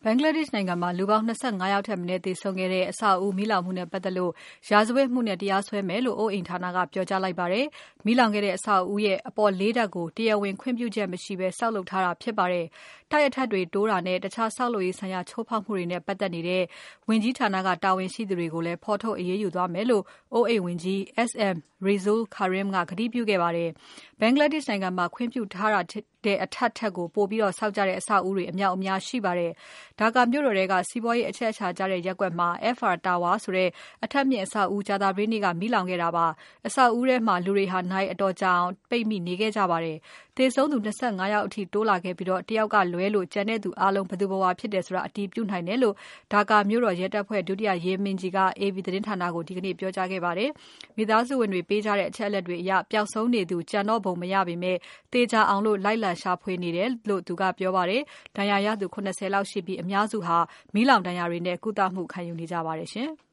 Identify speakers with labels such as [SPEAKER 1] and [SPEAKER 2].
[SPEAKER 1] ဘင်္ဂလားဒေ့ရှ်နိုင်ငံမှာလူပေါင်း25ယောက်ထက်မနည်းသေဆုံးခဲ့တဲ့အဆောက်အဦးမီးလောင်မှုနဲ့ပတ်သက်လို့ရာဇဝတ်မှုနဲ့တရားစွဲမယ်လို့အိုးအိမ်ဌာနကပြောကြားလိုက်ပါတယ်။မီးလောင်ခဲ့တဲ့အဆောက်အဦးရဲ့အပေါ်လေးထပ်ကိုတရားဝင်ခွင့်ပြုချက်မရှိဘဲဆောက်လုပ်ထားတာဖြစ်ပါတယ်။တိုက်အထပ်တွေတိုးတာနဲ့တခြားဆောက်လုပ်ရေးဆိုင်ရာချိုးဖောက်မှုတွေနဲ့ပတ်သက်နေတဲ့ဝန်ကြီးဌာနကတာဝန်ရှိသူတွေကိုလည်းဖော်ထုတ်အရေးယူသွားမယ်လို့အိုးအိမ်ဝန်ကြီး SM Rizul Karim ကကတိပြုခဲ့ပါတယ်။ဘင်္ဂလားဒေ့ရှ်နိုင်ငံမှာခွင့်ပြုထားတဲ့အထပ်ထက်ကိုပိုပြီးဆောက်ကြတဲ့အဆောက်အဦးတွေအများအများရှိပါတယ်။ဒါကာမြို့တော်ထဲကစီးပွားရေးအချက်အခြာကျတဲ့ရပ်ကွက်မှာ FR Tower ဆိုတဲ့အထပ်မြင့်အဆောက်အဦးကြာသပတေးနေ့ကမီးလောင်ခဲ့တာပါ။အဆောက်အဦးထဲမှာလူတွေဟာနာရီအတော်ကြာအောင်ပိတ်မိနေခဲ့ကြပါတယ်။သေဆုံးသူ25ယောက်အထိတိုးလာခဲ့ပြီးတယောက်ကလွဲလို့ကျန်တဲ့သူအားလုံးဘယ်သူဘဝဖြစ်တယ်ဆိုတာအတည်ပြုနိုင်တယ်လို့ဒါကာမြို့တော်ရဲတပ်ဖွဲ့ဒုတိယရဲမင်းကြီးက AP သတင်းဌာနကိုဒီကနေ့ပြောကြားခဲ့ပါတယ်။မိသားစုဝင်တွေပေးကြတဲ့အချက်အလက်တွေအရပျောက်ဆုံးနေသူကြံတော့ပုံမရပေမဲ့တေချာအောင်လို့လိုက်လံရှာဖွေနေတယ်လို့သူကပြောပါတယ်။ဒဏ်ရာရသူ80လောက်ရှိပြီးအများစုဟာမီးလောင်ဒဏ်ရာတွေနဲ့ကုသမှုခံယူနေကြပါတယ်ရှင်။